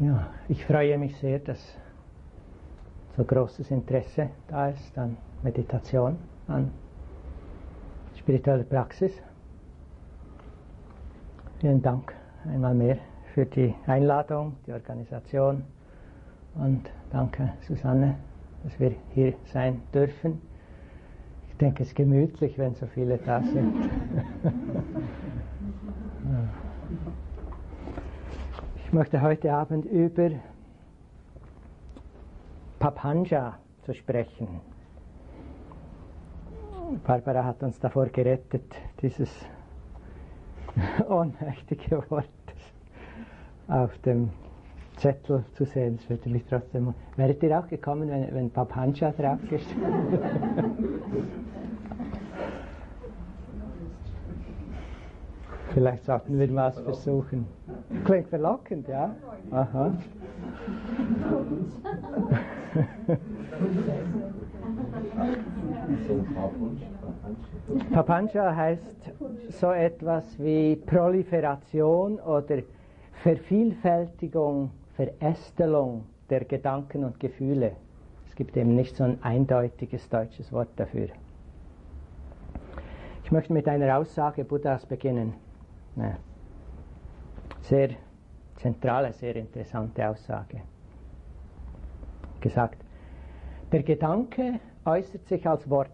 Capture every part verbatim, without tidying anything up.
Ja, ich freue mich sehr, dass so großes Interesse da ist an Meditation, an spiritueller Praxis. Vielen Dank einmal mehr für die Einladung, die Organisation und danke Susanne, dass wir hier sein dürfen. Ich denke, es ist gemütlich, wenn so viele da sind. Ich möchte heute Abend über Papancha zu sprechen. Barbara hat uns davor gerettet, dieses ohnmächtige Wort auf dem Zettel zu sehen. Das würde mich trotzdem. Wäret ihr auch gekommen, wenn, wenn Papancha drauf ist? Vielleicht sollten wir mal versuchen. Klingt verlockend, ja? Aha. Papancha heißt so etwas wie Proliferation oder Vervielfältigung, Verästelung der Gedanken und Gefühle. Es gibt eben nicht so ein eindeutiges deutsches Wort dafür. Ich möchte mit einer Aussage Buddhas beginnen. Eine sehr zentrale, sehr interessante Aussage. Gesagt, der Gedanke äußert sich als Wort.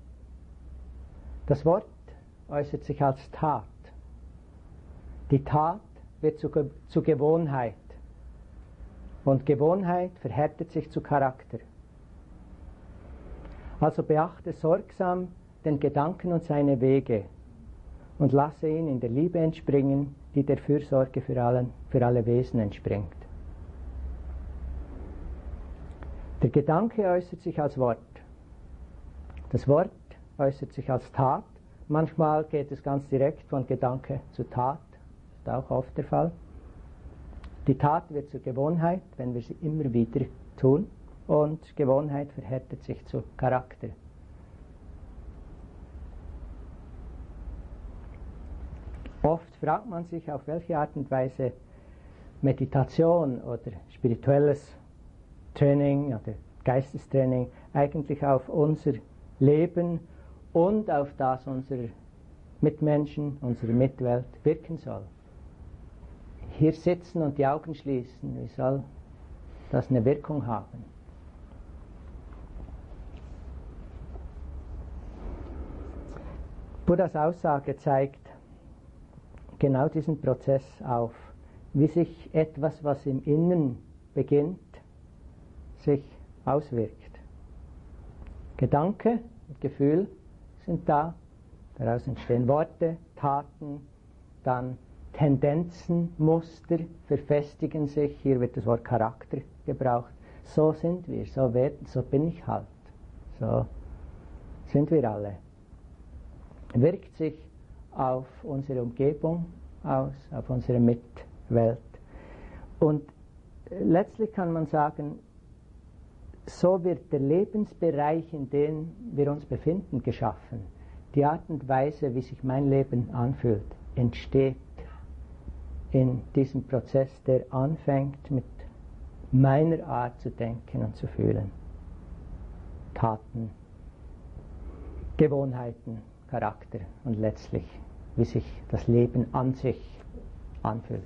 Das Wort äußert sich als Tat. Die Tat wird zu, Ge- zu Gewohnheit. Und Gewohnheit verhärtet sich zu Charakter. Also beachte sorgsam den Gedanken und seine Wege und lasse ihn in der Liebe entspringen, die der Fürsorge für, allen, für alle Wesen entspringt. Der Gedanke äußert sich als Wort. Das Wort äußert sich als Tat. Manchmal geht es ganz direkt von Gedanke zu Tat. Das ist auch oft der Fall. Die Tat wird zur Gewohnheit, wenn wir sie immer wieder tun. Und Gewohnheit verhärtet sich zu Charakter. Oft fragt man sich, auf welche Art und Weise Meditation oder spirituelles Training oder Geistestraining eigentlich auf unser Leben und auf das unserer Mitmenschen, unserer Mitwelt wirken soll. Hier sitzen und die Augen schließen, wie soll das eine Wirkung haben? Buddhas Aussage zeigt genau diesen Prozess auf, wie sich etwas, was im Inneren beginnt, sich auswirkt. Gedanke und Gefühl sind da, daraus entstehen Worte, Taten, dann Tendenzen, Muster verfestigen sich, hier wird das Wort Charakter gebraucht. So sind wir, so werden, so bin ich halt, so sind wir alle. Wirkt sich auf unsere Umgebung aus, auf unsere Mitwelt. Und letztlich kann man sagen, so wird der Lebensbereich, in dem wir uns befinden, geschaffen. Die Art und Weise, wie sich mein Leben anfühlt, entsteht in diesem Prozess, der anfängt mit meiner Art zu denken und zu fühlen. Taten, Gewohnheiten, Charakter und letztlich, wie sich das Leben an sich anfühlt.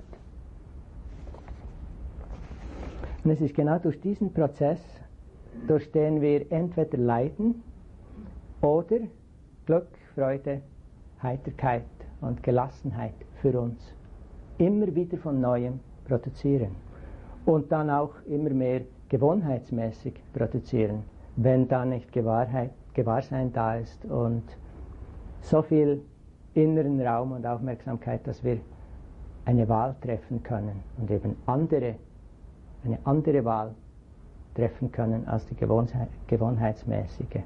Und es ist genau durch diesen Prozess, durch den wir entweder leiden oder Glück, Freude, Heiterkeit und Gelassenheit für uns immer wieder von Neuem produzieren und dann auch immer mehr gewohnheitsmäßig produzieren, wenn da nicht Gewahrheit, Gewahrsein da ist und so viel inneren Raum und Aufmerksamkeit, dass wir eine Wahl treffen können und eben andere, eine andere Wahl treffen können als die Gewohnheit, gewohnheitsmäßige.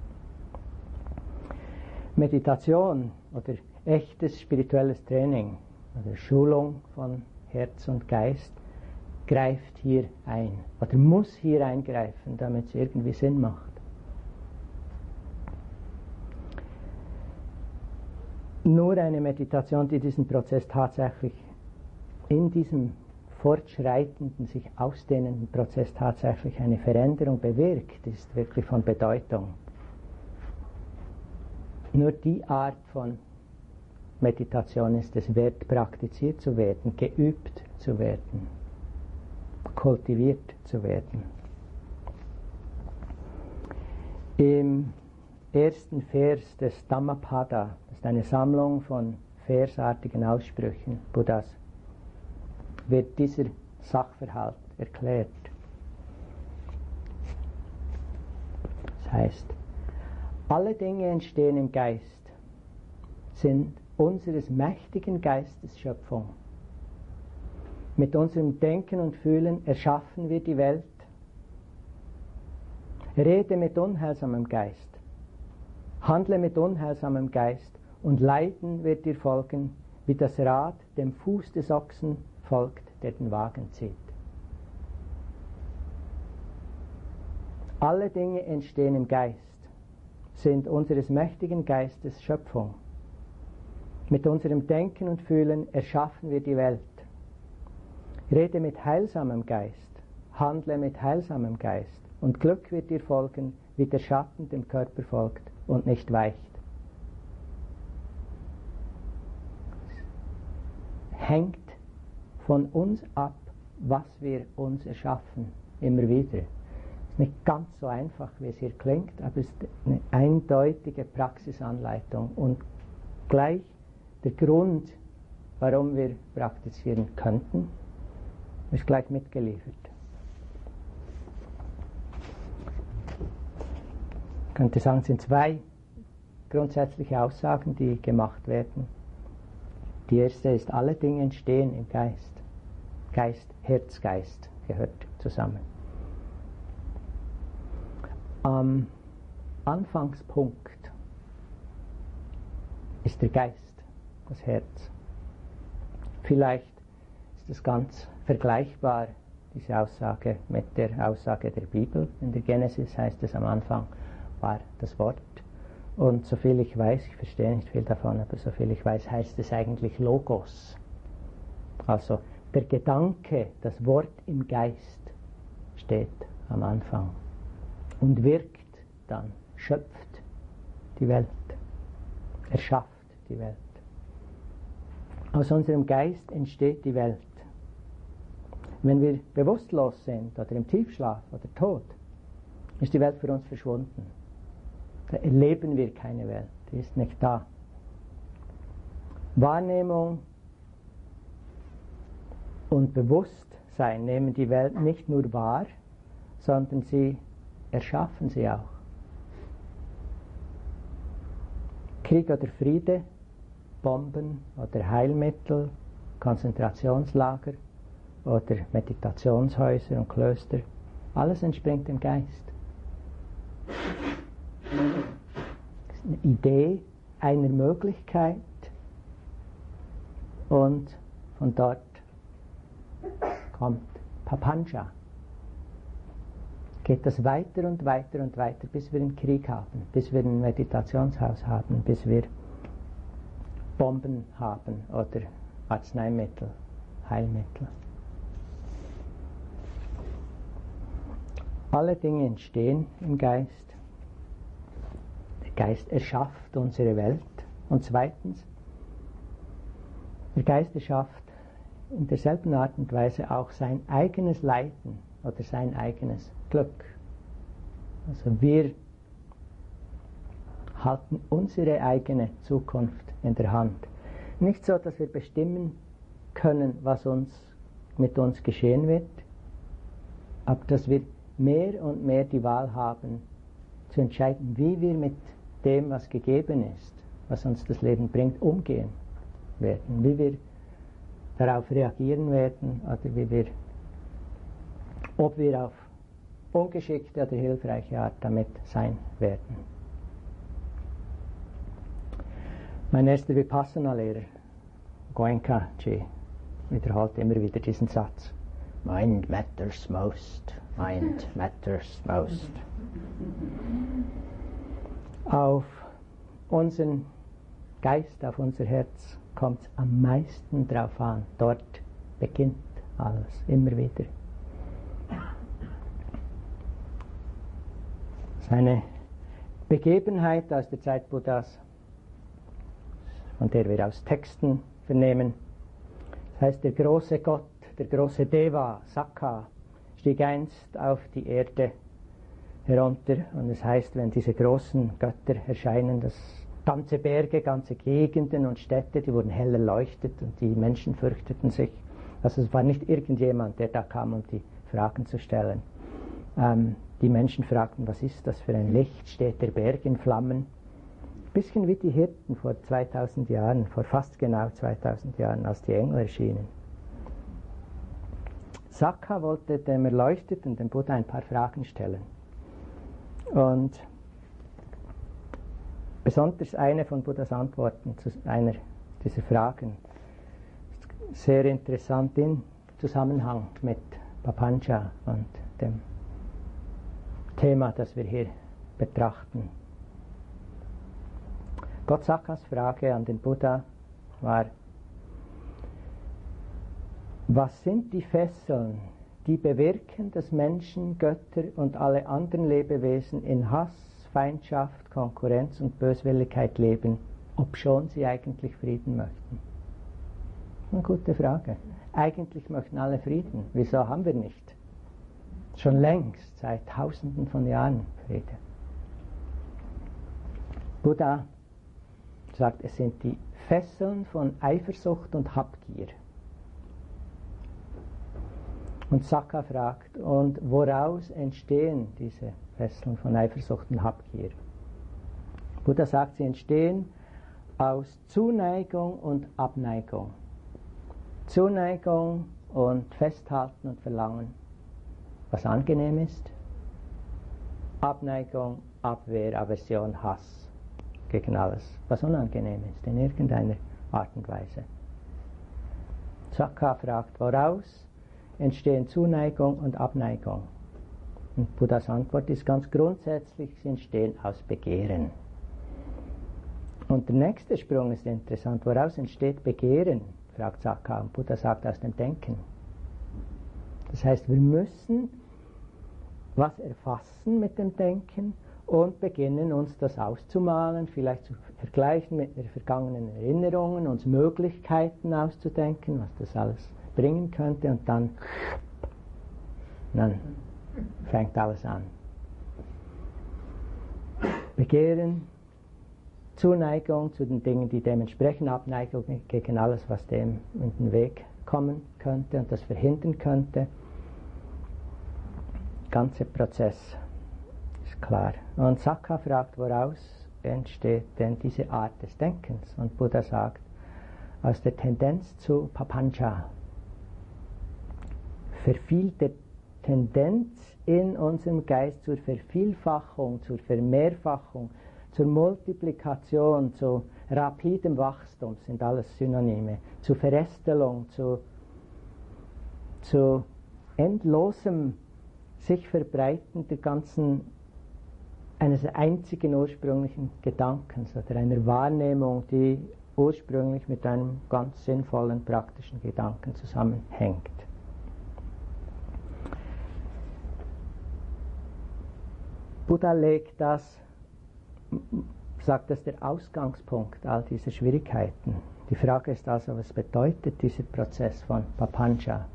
Meditation oder echtes spirituelles Training oder Schulung von Herz und Geist greift hier ein oder muss hier eingreifen, damit es irgendwie Sinn macht. Nur eine Meditation, die diesen Prozess tatsächlich in diesem fortschreitenden, sich ausdehnenden Prozess tatsächlich eine Veränderung bewirkt, ist wirklich von Bedeutung. Nur die Art von Meditation ist es wert, praktiziert zu werden, geübt zu werden, kultiviert zu werden. Im ersten Vers des Dhammapada, das ist eine Sammlung von versartigen Aussprüchen Buddhas, wird dieser Sachverhalt erklärt. Das heißt, alle Dinge entstehen im Geist, sind unseres mächtigen Geistes Schöpfung. Mit unserem Denken und Fühlen erschaffen wir die Welt. Rede mit unheilsamem Geist, handle mit unheilsamem Geist, und Leiden wird dir folgen, wie das Rad dem Fuß des Ochsen folgt, der den Wagen zieht. Alle Dinge entstehen im Geist, sind unseres mächtigen Geistes Schöpfung. Mit unserem Denken und Fühlen erschaffen wir die Welt. Rede mit heilsamem Geist, handle mit heilsamem Geist, und Glück wird dir folgen, wie der Schatten dem Körper folgt und nicht weicht. Hängt von uns ab, was wir uns erschaffen, immer wieder. Es ist nicht ganz so einfach, wie es hier klingt, aber es ist eine eindeutige Praxisanleitung und gleich der Grund, warum wir praktizieren könnten, ist gleich mitgeliefert. Ich könnte sagen, es sind zwei grundsätzliche Aussagen, die gemacht werden. Die erste ist, alle Dinge entstehen im Geist. Geist, Herz, Geist gehört zusammen. Am Anfangspunkt ist der Geist, das Herz. Vielleicht ist es ganz vergleichbar, diese Aussage, mit der Aussage der Bibel. In der Genesis heißt es, am Anfang war das Wort. Und soviel ich weiß, ich verstehe nicht viel davon, aber soviel ich weiß, heißt es eigentlich Logos. Also der Gedanke, das Wort im Geist steht am Anfang und wirkt dann, schöpft die Welt, erschafft die Welt. Aus unserem Geist entsteht die Welt. Wenn wir bewusstlos sind oder im Tiefschlaf oder tot, ist die Welt für uns verschwunden. Da erleben wir keine Welt, die ist nicht da. Wahrnehmung und Bewusstsein nehmen die Welt nicht nur wahr, sondern sie erschaffen sie auch. Krieg oder Friede, Bomben oder Heilmittel, Konzentrationslager oder Meditationshäuser und Klöster, alles entspringt im Geist. Das ist eine Idee einer Möglichkeit und von dort kommt Papancha. Geht das weiter und weiter und weiter, bis wir einen Krieg haben, bis wir ein Meditationshaus haben, bis wir Bomben haben oder Arzneimittel, Heilmittel. Alle Dinge entstehen im Geist. Der Geist erschafft unsere Welt. Und zweitens, der Geist erschafft in derselben Art und Weise auch sein eigenes Leiden oder sein eigenes Glück. Also wir halten unsere eigene Zukunft in der Hand. Nicht so, dass wir bestimmen können, was uns mit uns geschehen wird, aber dass wir mehr und mehr die Wahl haben, zu entscheiden, wie wir mit dem, was gegeben ist, was uns das Leben bringt, umgehen werden, wie wir darauf reagieren werden oder wie wir, ob wir auf ungeschickte oder hilfreiche Art damit sein werden. Mein erster Vipassana-Lehrer, Goenka-ji, wiederholt immer wieder diesen Satz: Mind matters most, mind matters most. Auf unseren Geist, auf unser Herz kommt es am meisten drauf an. Dort beginnt alles, immer wieder. Seine Begebenheit aus der Zeit Buddhas, von der wir aus Texten vernehmen. Das heißt, der große Gott, der große Deva, Sakka, stieg einst auf die Erde herunter, und es heißt, wenn diese großen Götter erscheinen, dass ganze Berge, ganze Gegenden und Städte, die wurden hell erleuchtet und die Menschen fürchteten sich. Also es war nicht irgendjemand, der da kam, um die Fragen zu stellen. Ähm, die Menschen fragten, was ist das für ein Licht? Steht der Berg in Flammen? Ein bisschen wie die Hirten vor zweitausend Jahren, vor fast genau zweitausend Jahren, als die Engel erschienen. Sakka wollte dem Erleuchteten, dem Buddha, ein paar Fragen stellen. Und besonders eine von Buddhas Antworten zu einer dieser Fragen ist sehr interessant im Zusammenhang mit Papancha und dem Thema, das wir hier betrachten. Gottsakkas Frage an den Buddha war: Was sind die Fesseln, die bewirken, dass Menschen, Götter und alle anderen Lebewesen in Hass, Feindschaft, Konkurrenz und Böswilligkeit leben, obschon sie eigentlich Frieden möchten? Eine gute Frage. Eigentlich möchten alle Frieden. Wieso haben wir nicht schon längst, seit Tausenden von Jahren, Friede? Buddha sagt, es sind die Fesseln von Eifersucht und Habgier. Und Sakka fragt, und woraus entstehen diese Fesseln von Eifersucht und Habgier? Buddha sagt, sie entstehen aus Zuneigung und Abneigung. Zuneigung und Festhalten und Verlangen, was angenehm ist. Abneigung, Abwehr, Aversion, Hass gegen alles, was unangenehm ist, in irgendeiner Art und Weise. Sakka fragt, woraus entstehen Zuneigung und Abneigung? Und Buddhas Antwort ist ganz grundsätzlich, sie entstehen aus Begehren. Und der nächste Sprung ist interessant. Woraus entsteht Begehren? Fragt Sakka. Und Buddha sagt, aus dem Denken. Das heißt, wir müssen was erfassen mit dem Denken und beginnen, uns das auszumalen, vielleicht zu vergleichen mit den vergangenen Erinnerungen, uns Möglichkeiten auszudenken, was das alles bringen könnte, und dann, dann fängt alles an. Begehren, Zuneigung zu den Dingen, die dem entsprechen, Abneigung gegen alles, was dem in den Weg kommen könnte und das verhindern könnte. Der ganze Prozess ist klar. Und Sakka fragt, woraus entsteht denn diese Art des Denkens? Und Buddha sagt, aus der Tendenz zu Papancha, Verviel der Tendenz in unserem Geist zur Vervielfachung, zur Vermehrfachung, zur Multiplikation, zu rapidem Wachstum, sind alles Synonyme, zu Verästelung, zu, zu endlosem sich verbreiten der ganzen, eines einzigen ursprünglichen Gedankens oder einer Wahrnehmung, die ursprünglich mit einem ganz sinnvollen, praktischen Gedanken zusammenhängt. Buddha legt das, sagt, das ist der Ausgangspunkt all dieser Schwierigkeiten. Die Frage ist also, was bedeutet dieser Prozess von Papancha?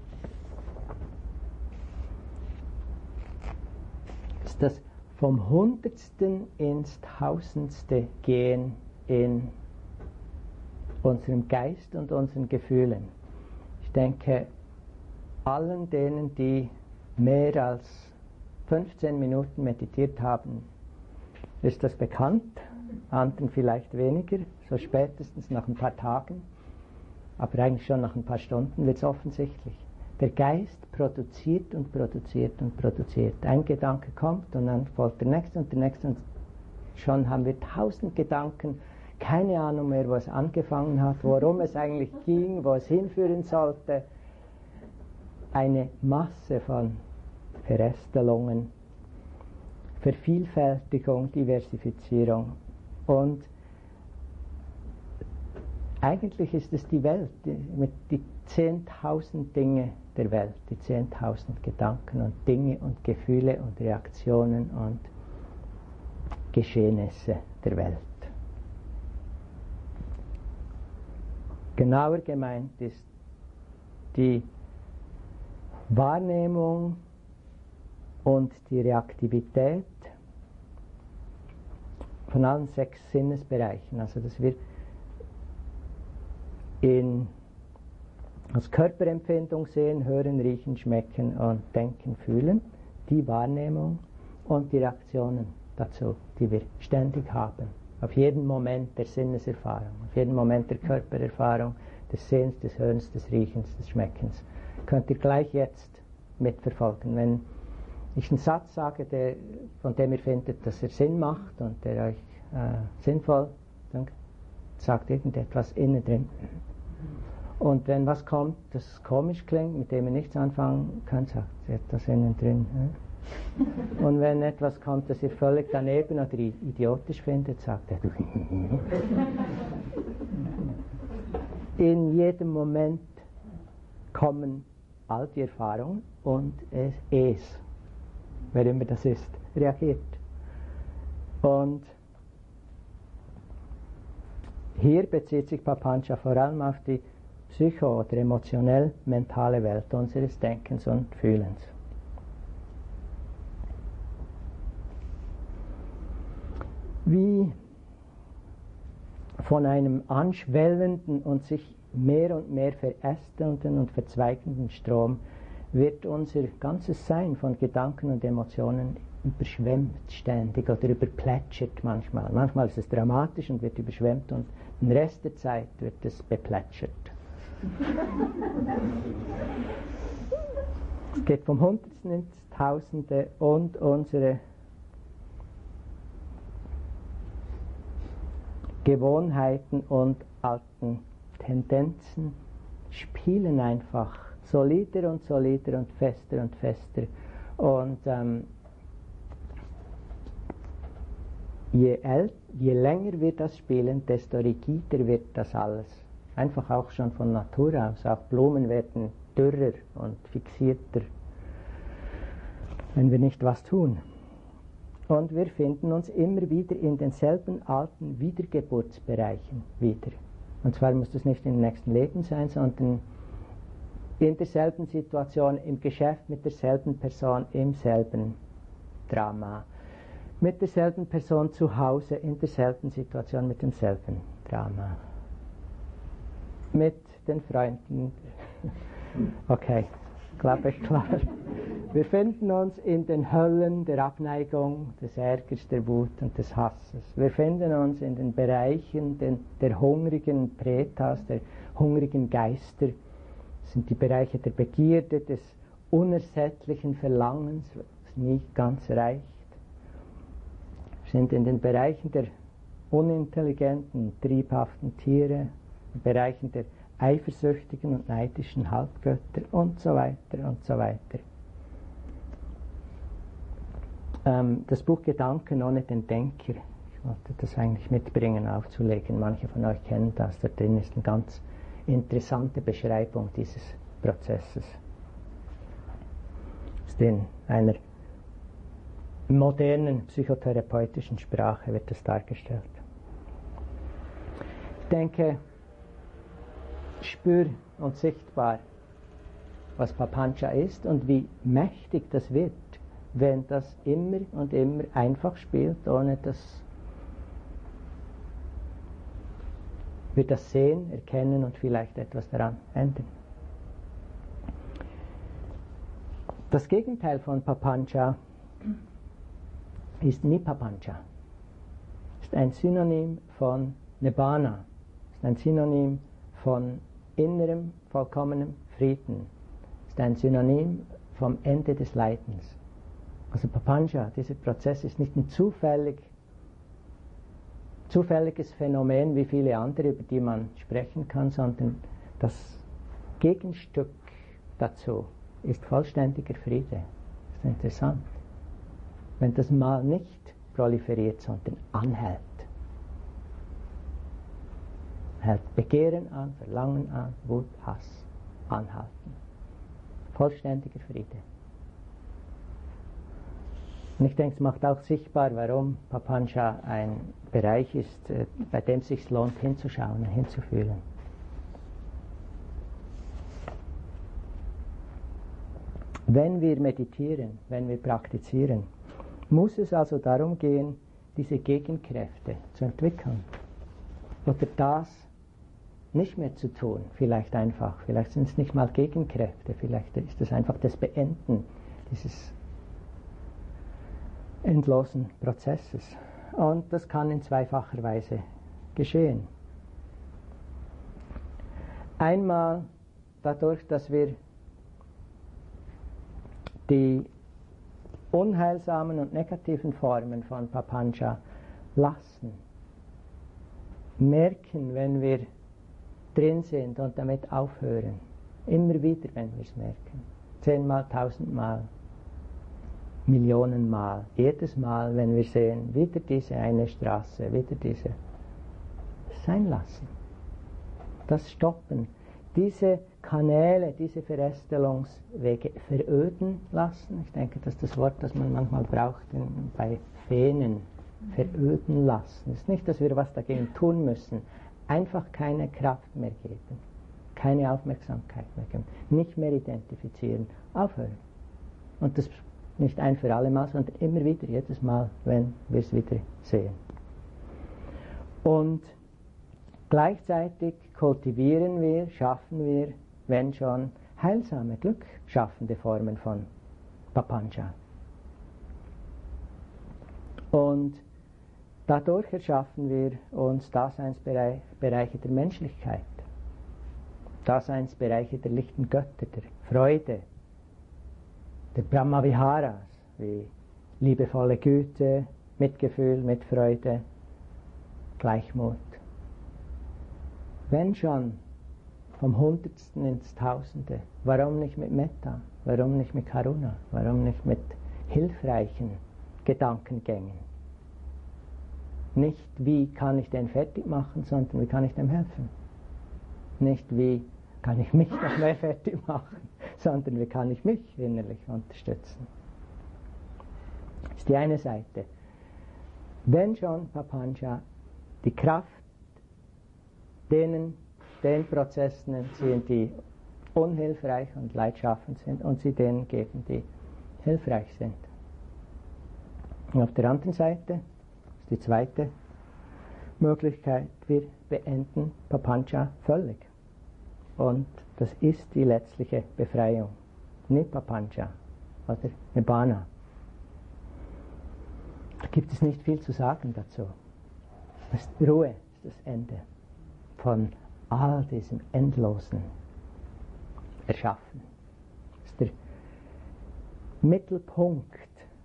Ist das vom Hundertsten ins Tausendste gehen in unserem Geist und unseren Gefühlen? Ich denke, allen denen, die mehr als fünfzehn Minuten meditiert haben, ist das bekannt, anderen vielleicht weniger, so spätestens nach ein paar Tagen, aber eigentlich schon nach ein paar Stunden wird es offensichtlich. Der Geist produziert und produziert und produziert. Ein Gedanke kommt und dann folgt der nächste und der nächste und schon haben wir tausend Gedanken, keine Ahnung mehr, wo es angefangen hat, worum es eigentlich ging, wo es hinführen sollte. Eine Masse von Verästelungen, Vervielfältigung, Diversifizierung. Und eigentlich ist es die Welt, die, die zehntausend Dinge der Welt, die zehntausend Gedanken und Dinge und Gefühle und Reaktionen und Geschehnisse der Welt. Genauer gemeint ist die Wahrnehmung und die Reaktivität von allen sechs Sinnesbereichen, also dass wir in, als Körperempfindung sehen, hören, riechen, schmecken und denken, fühlen, die Wahrnehmung und die Reaktionen dazu, die wir ständig haben, auf jeden Moment der Sinneserfahrung, auf jeden Moment der Körpererfahrung, des Sehens, des Hörens, des Riechens, des Schmeckens. Könnt ihr gleich jetzt mitverfolgen. Wenn ich einen Satz sage, der, von dem ihr findet, dass er Sinn macht und der euch äh, sinnvoll, dann sagt irgendetwas innen drin. Und wenn was kommt, das komisch klingt, mit dem ihr nichts anfangen könnt, sagt ihr etwas innen drin. Ja? Und wenn etwas kommt, das ihr völlig daneben oder idiotisch findet, sagt er. In jedem Moment kommen all die Erfahrungen und es, es, wer immer das ist, reagiert. Und hier bezieht sich Papancha vor allem auf die psycho- oder emotionell-mentale Welt unseres Denkens und Fühlens. Wie von einem anschwellenden und sich mehr und mehr verästelnden und verzweigenden Strom wird unser ganzes Sein von Gedanken und Emotionen überschwemmt ständig oder überplätschert manchmal. Manchmal ist es dramatisch und wird überschwemmt und den Rest der Zeit wird es beplätschert. Es geht vom Hundertsten ins Tausende und unsere Gewohnheiten und alten Tendenzen spielen einfach solider und solider und fester und fester. Und ähm, je, äl- je länger wir das spielen, desto rigider wird das alles. Einfach auch schon von Natur aus. Auch Blumen werden dürrer und fixierter, wenn wir nicht was tun. Und wir finden uns immer wieder in denselben alten Wiedergeburtsbereichen wieder. Und zwar muss das nicht im nächsten Leben sein, sondern in derselben Situation, im Geschäft mit derselben Person, im selben Drama. Mit derselben Person zu Hause, in derselben Situation, mit demselben Drama. Mit den Freunden. Okay, glaube ich klar. Wir finden uns in den Höllen der Abneigung, des Ärgers, der Wut und des Hasses. Wir finden uns in den Bereichen den, der hungrigen Pretas, der hungrigen Geister. Das sind die Bereiche der Begierde, des unersättlichen Verlangens, was nie ganz reicht. Wir sind in den Bereichen der unintelligenten, triebhaften Tiere, in den Bereichen der eifersüchtigen und neidischen Halbgötter und so weiter und so weiter. Ähm, das Buch Gedanken ohne den Denker, ich wollte das eigentlich mitbringen, aufzulegen. Manche von euch kennen das. Da drin ist eine ganz interessante Beschreibung dieses Prozesses. Ist in einer modernen psychotherapeutischen Sprache wird das dargestellt. Ich denke, spür und sichtbar, was Papancha ist und wie mächtig das wird, wenn das immer und immer einfach spielt, ohne dass wir das sehen, erkennen und vielleicht etwas daran ändern. Das Gegenteil von Papancha ist Nipapancha. Ist ein Synonym von Nibbana. Ist ein Synonym von innerem, vollkommenem Frieden. Ist ein Synonym vom Ende des Leidens. Also Papancha, dieser Prozess ist nicht ein zufällig, zufälliges Phänomen wie viele andere, über die man sprechen kann, sondern das Gegenstück dazu ist vollständiger Friede. Das ist interessant. Wenn das mal nicht proliferiert, sondern anhält. Hält Begehren an, Verlangen an, Wut, Hass. anhalten. Vollständiger Friede. Und ich denke, es macht auch sichtbar, warum Papancha ein Bereich ist, bei dem es sich lohnt, hinzuschauen und hinzufühlen. Wenn wir meditieren, wenn wir praktizieren, muss es also darum gehen, diese Gegenkräfte zu entwickeln. Oder das nicht mehr zu tun, vielleicht einfach. Vielleicht sind es nicht mal Gegenkräfte, vielleicht ist es einfach das Beenden dieses endlosen Prozesses. Und das kann in zweifacher Weise geschehen. Einmal dadurch, dass wir die unheilsamen und negativen Formen von Papancha lassen. Merken, wenn wir drin sind und damit aufhören. Immer wieder, wenn wir es merken. Zehnmal, tausendmal, Millionenmal. Jedes Mal, wenn wir sehen, wieder diese eine Straße, wieder diese. Sein lassen. Das Stoppen. Diese Kanäle, diese Verästelungswege veröden lassen. Ich denke, das ist das Wort, das man manchmal braucht in, bei Venen. Veröden lassen. Es ist nicht, dass wir was dagegen tun müssen. Einfach keine Kraft mehr geben. Keine Aufmerksamkeit mehr geben. Nicht mehr identifizieren. Aufhören. Und das nicht ein für alle Mal, sondern immer wieder, jedes Mal, wenn wir es wieder sehen. Und gleichzeitig kultivieren wir, schaffen wir, wenn schon, heilsame, glückschaffende Formen von Papancha. Und dadurch erschaffen wir uns Daseinsbereiche der Menschlichkeit, Daseinsbereiche der lichten Götter, der Freude, der Brahmaviharas, wie liebevolle Güte, Mitgefühl, Mitfreude, Gleichmut. Wenn schon vom Hundertsten ins Tausende, warum nicht mit Metta, warum nicht mit Karuna, warum nicht mit hilfreichen Gedankengängen? Nicht, wie kann ich den fertig machen, sondern wie kann ich dem helfen? Nicht, wie kann ich mich noch mehr fertig machen, sondern wie kann ich mich innerlich unterstützen? Das ist die eine Seite. Wenn schon Papancha die Kraft denen, den Prozessen entziehen, die unhilfreich und leidschaffend sind, und sie denen geben, die hilfreich sind. Und auf der anderen Seite, das ist die zweite Möglichkeit, wir beenden Papancha völlig. Und das ist die letztliche Befreiung. Nipapancha oder Nibbana. Da gibt es nicht viel zu sagen dazu. Das ist Ruhe ist das Ende von all diesem endlosen Erschaffen. Das ist der Mittelpunkt,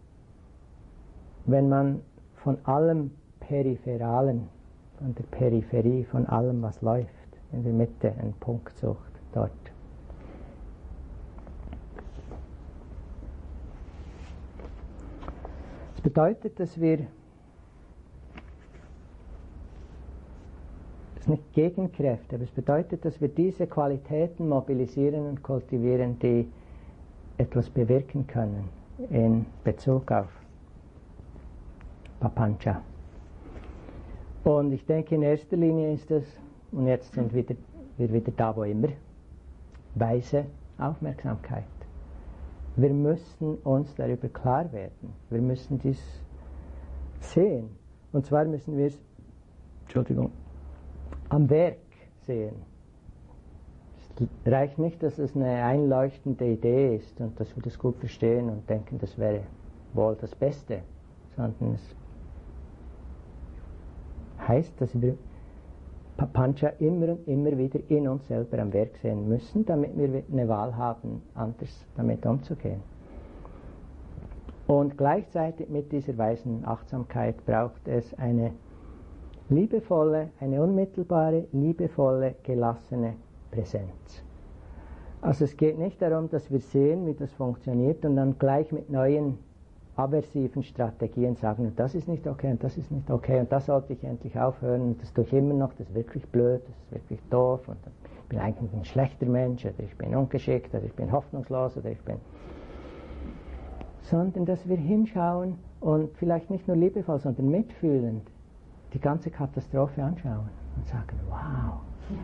wenn man von allem Peripheralen, von der Peripherie, von allem, was läuft, in der Mitte einen Punkt sucht, dort. Das bedeutet, dass wir, das ist nicht Gegenkräfte, aber es bedeutet, dass wir diese Qualitäten mobilisieren und kultivieren, die etwas bewirken können in Bezug auf Papancha. Und ich denke, in erster Linie ist das, und jetzt sind wir wieder, wir wieder da, wo immer, weise Aufmerksamkeit. Wir müssen uns darüber klar werden. Wir müssen dies sehen. Und zwar müssen wir es, Entschuldigung, am Werk sehen. Es reicht nicht, dass es eine einleuchtende Idee ist und dass wir das gut verstehen und denken, das wäre wohl das Beste, sondern es heißt, dass wir Papancha immer und immer wieder in uns selber am Werk sehen müssen, damit wir eine Wahl haben, anders damit umzugehen. Und gleichzeitig mit dieser weisen Achtsamkeit braucht es eine liebevolle, eine unmittelbare, liebevolle, gelassene Präsenz. Also es geht nicht darum, dass wir sehen, wie das funktioniert und dann gleich mit neuen aversiven Strategien sagen, das ist nicht okay und das ist nicht okay und das sollte ich endlich aufhören und das tue ich immer noch, das ist wirklich blöd, das ist wirklich doof und dann bin eigentlich ein schlechter Mensch, oder ich bin ungeschickt, oder ich bin hoffnungslos, oder ich bin... Sondern dass wir hinschauen und vielleicht nicht nur liebevoll, sondern mitfühlend die ganze Katastrophe anschauen und sagen, wow,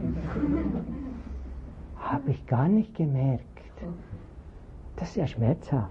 habe ich gar nicht gemerkt. Das ist ja schmerzhaft.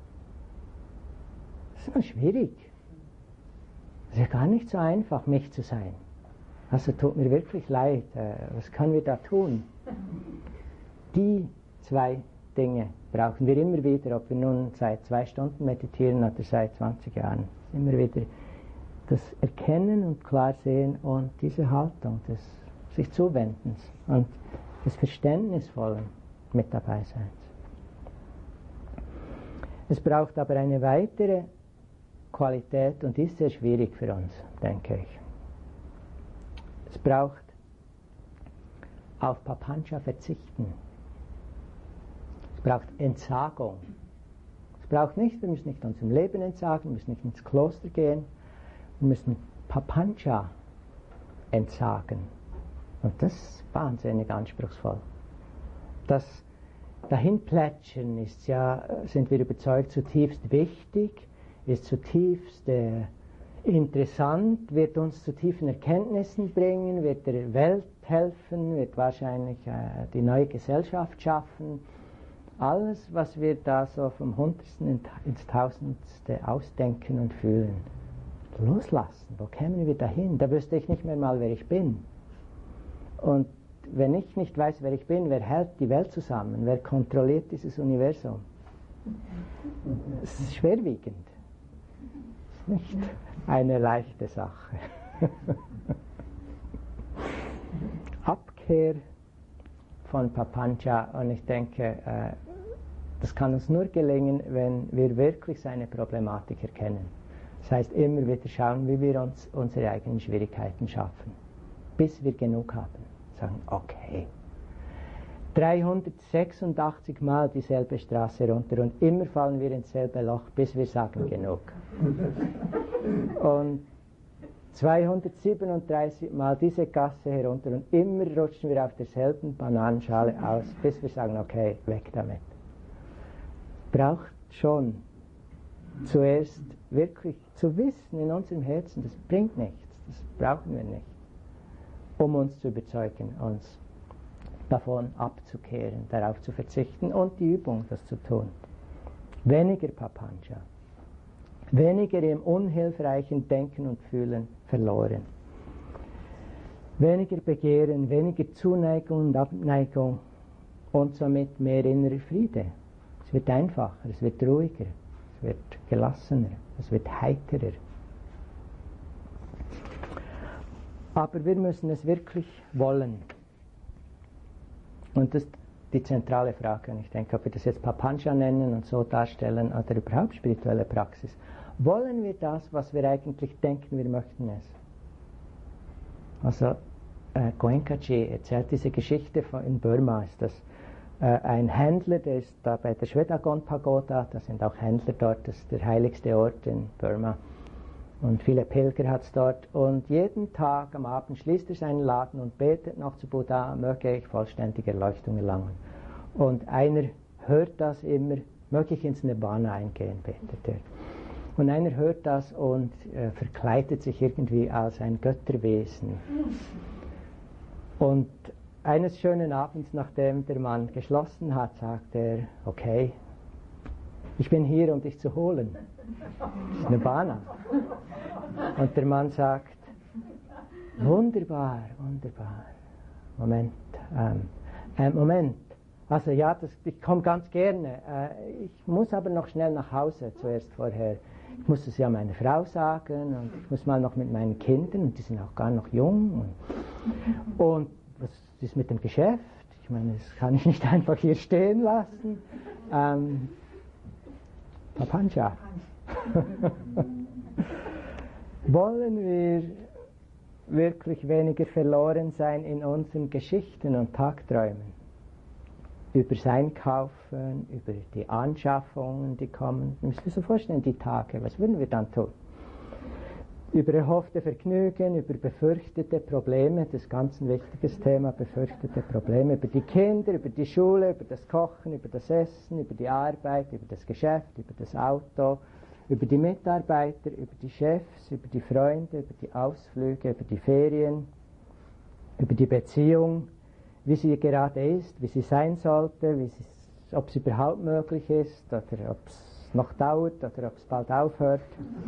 Das ist noch schwierig. Es ist ja gar nicht so einfach, mich zu sein. Also tut mir wirklich leid. Was können wir da tun? Die zwei Dinge brauchen wir immer wieder, ob wir nun seit zwei Stunden meditieren oder seit zwanzig Jahren. Immer wieder das Erkennen und Klarsehen und diese Haltung des sich Zuwendens und des Verständnisvollen mit dabei sein. Es braucht aber eine weitere Qualität und die ist sehr schwierig für uns, denke ich. Es braucht auf Papancha verzichten. Es braucht Entsagung. Es braucht nicht, wir müssen nicht unserem Leben entsagen, wir müssen nicht ins Kloster gehen, wir müssen Papancha entsagen. Und das ist wahnsinnig anspruchsvoll. Das Dahinplätschern ist ja, sind wir überzeugt, zutiefst wichtig, ist zutiefst äh, interessant, wird uns zu tiefen Erkenntnissen bringen, wird der Welt helfen, wird wahrscheinlich äh, die neue Gesellschaft schaffen. Alles, was wir da so vom Hundertsten ins Tausendste ausdenken und fühlen, loslassen. Wo kämen wir dahin? Da wüsste ich nicht mehr mal, wer ich bin. Und wenn ich nicht weiß, wer ich bin, wer hält die Welt zusammen? Wer kontrolliert dieses Universum? Es ist schwerwiegend. Es ist nicht eine leichte Sache. Abkehr von Papancha, und ich denke, das kann uns nur gelingen, wenn wir wirklich seine Problematik erkennen. Das heißt, immer wieder schauen, wie wir uns unsere eigenen Schwierigkeiten schaffen, bis wir genug haben. Sagen, okay, dreihundertsechsundachtzig Mal dieselbe Straße runter und immer fallen wir ins selbe Loch, bis wir sagen, genug. Und zweihundertsiebenunddreißig Mal diese Gasse herunter und immer rutschen wir auf derselben Bananenschale aus, bis wir sagen, okay, weg damit. Braucht schon zuerst wirklich zu wissen in unserem Herzen, das bringt nichts, das brauchen wir nicht, um uns zu überzeugen, uns davon abzukehren, darauf zu verzichten und die Übung, das zu tun. Weniger Papancha, weniger im unhilfreichen Denken und Fühlen verloren, weniger Begehren, weniger Zuneigung und Abneigung und somit mehr innerer Friede. Es wird einfacher, es wird ruhiger, es wird gelassener, es wird heiterer. Aber wir müssen es wirklich wollen. Und das ist die zentrale Frage. Und ich denke, ob wir das jetzt Papancha nennen und so darstellen oder überhaupt spirituelle Praxis. Wollen wir das, was wir eigentlich denken, wir möchten es? Also äh, Goenkaji erzählt diese Geschichte von, in Burma. Ist das äh, ein Händler, der ist da bei der Shwedagon Pagoda. Da sind auch Händler dort. Das ist der heiligste Ort in Burma. Und viele Pilger hat es dort. Und jeden Tag am Abend schließt er seinen Laden und betet noch zu Buddha, möge ich vollständige Erleuchtung erlangen. Und einer hört das immer, möge ich ins Nirvana eingehen, betet er. Und einer hört das und äh, verkleidet sich irgendwie als ein Götterwesen. Und eines schönen Abends, nachdem der Mann geschlossen hat, sagt er, okay, ich bin hier, um dich zu holen. Das ist Nirvana. Und der Mann sagt, wunderbar, wunderbar. Moment, ähm, äh, Moment. Also ja, das, ich komme ganz gerne. Äh, ich muss aber noch schnell nach Hause zuerst vorher. Ich muss es ja meiner Frau sagen und ich muss mal noch mit meinen Kindern, und die sind auch gar noch jung. Und, und was ist mit dem Geschäft? Ich meine, das kann ich nicht einfach hier stehen lassen. Ähm, Papancha. Wollen wir wirklich weniger verloren sein in unseren Geschichten und Tagträumen? Über sein Kaufen, über die Anschaffungen, die kommen. Ich muss mir so vorstellen, die Tage, was würden wir dann tun? über erhoffte Vergnügen, über befürchtete Probleme, das ist ganz ein wichtiges Thema, befürchtete Probleme, über die Kinder, über die Schule, über das Kochen, über das Essen, über die Arbeit, über das Geschäft, über das Auto, über die Mitarbeiter, über die Chefs, über die Freunde, über die Ausflüge, über die Ferien, über die Beziehung, wie sie gerade ist, wie sie sein sollte, wie sie, ob es überhaupt möglich ist oder ob es noch dauert oder ob es bald aufhört.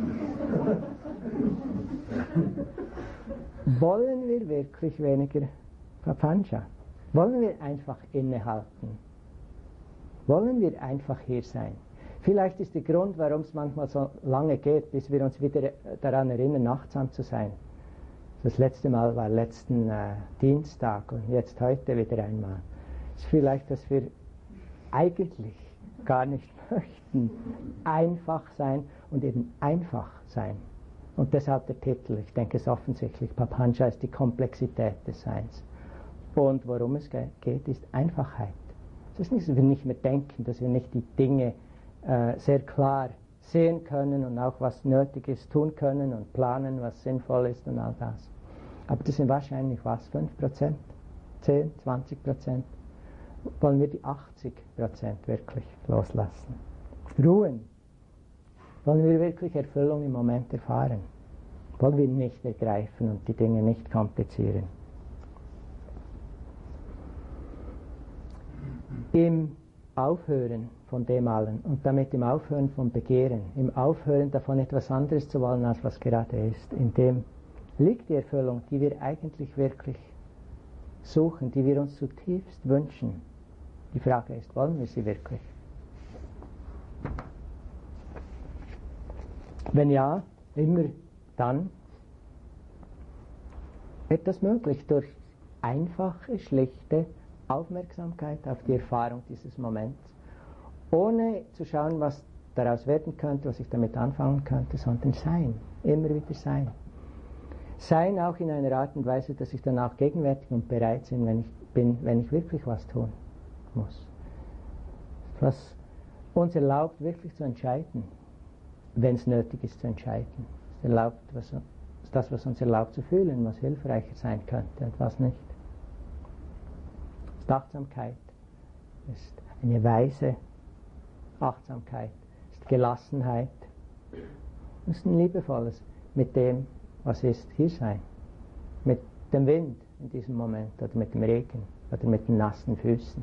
Wollen wir wirklich weniger Papancha? Wollen wir einfach innehalten? Wollen wir einfach hier sein? Vielleicht ist der Grund, warum es manchmal so lange geht, bis wir uns wieder daran erinnern, achtsam zu sein. Das letzte Mal war letzten äh, Dienstag und jetzt heute wieder einmal. Es ist vielleicht, dass wir eigentlich gar nicht möchten, einfach sein und eben einfach sein. Und deshalb der Titel, ich denke es ist offensichtlich, Papancha ist die Komplexität des Seins. Und worum es geht, ist Einfachheit. Es ist nicht, dass wir nicht mehr denken, dass wir nicht die Dinge äh, sehr klar sehen können und auch was nötig ist tun können und planen, was sinnvoll ist und all das. Aber das sind wahrscheinlich was, fünf Prozent, zehn, zwanzig Prozent. Wollen wir die achtzig Prozent wirklich loslassen? Ruhen. Wollen wir wirklich Erfüllung im Moment erfahren? Wollen wir nicht ergreifen und die Dinge nicht komplizieren? Im Aufhören von dem allen und damit im Aufhören vom Begehren, im Aufhören davon etwas anderes zu wollen, als was gerade ist, in dem liegt die Erfüllung, die wir eigentlich wirklich suchen, die wir uns zutiefst wünschen. Die Frage ist, wollen wir sie wirklich? Wenn ja, immer dann wird das möglich durch einfache, schlichte Aufmerksamkeit auf die Erfahrung dieses Moments, ohne zu schauen, was daraus werden könnte, was ich damit anfangen könnte, sondern sein, immer wieder sein. Sein auch in einer Art und Weise, dass ich dann auch gegenwärtig und bereit bin, wenn ich, bin, wenn ich wirklich was tun muss. Was uns erlaubt, wirklich zu entscheiden, wenn es nötig ist zu entscheiden. Es erlaubt, was, das, was uns erlaubt zu fühlen, was hilfreicher sein könnte und was nicht. Ist Achtsamkeit, ist eine weise Achtsamkeit, ist Gelassenheit, ist ein liebevolles mit dem, was ist, hier sein. Mit dem Wind in diesem Moment oder mit dem Regen oder mit den nassen Füßen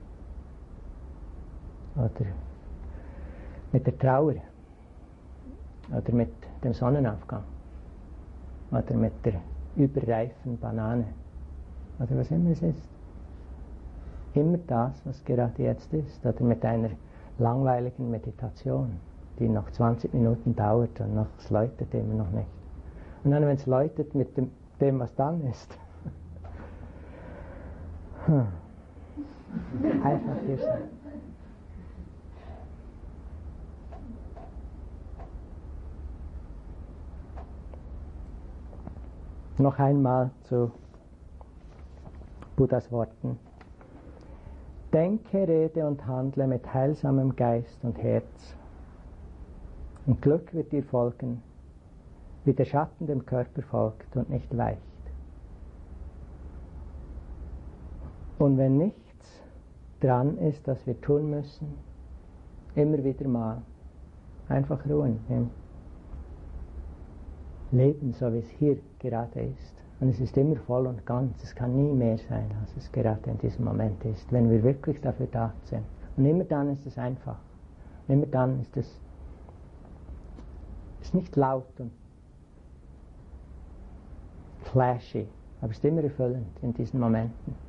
oder mit der Trauer oder mit dem Sonnenaufgang oder mit der überreifen Banane oder was immer es ist. Immer das, was gerade jetzt ist, oder mit einer langweiligen Meditation, die noch zwanzig Minuten dauert und noch, es läutet immer noch nicht. Und dann, wenn es läutet mit dem, dem, was dann ist, einfach hier sein. Noch einmal zu Buddhas Worten. Denke, rede und handle mit heilsamem Geist und Herz. Und Glück wird dir folgen, wie der Schatten dem Körper folgt und nicht weicht. Und wenn nichts dran ist, das wir tun müssen, immer wieder mal einfach ruhen im Leben, so wie es hier gerade ist. Und es ist immer voll und ganz, es kann nie mehr sein, als es gerade in diesem Moment ist, wenn wir wirklich dafür da sind. Und immer dann ist es einfach. Und immer dann ist es ist nicht laut und flashy, aber es ist immer erfüllend in diesen Momenten.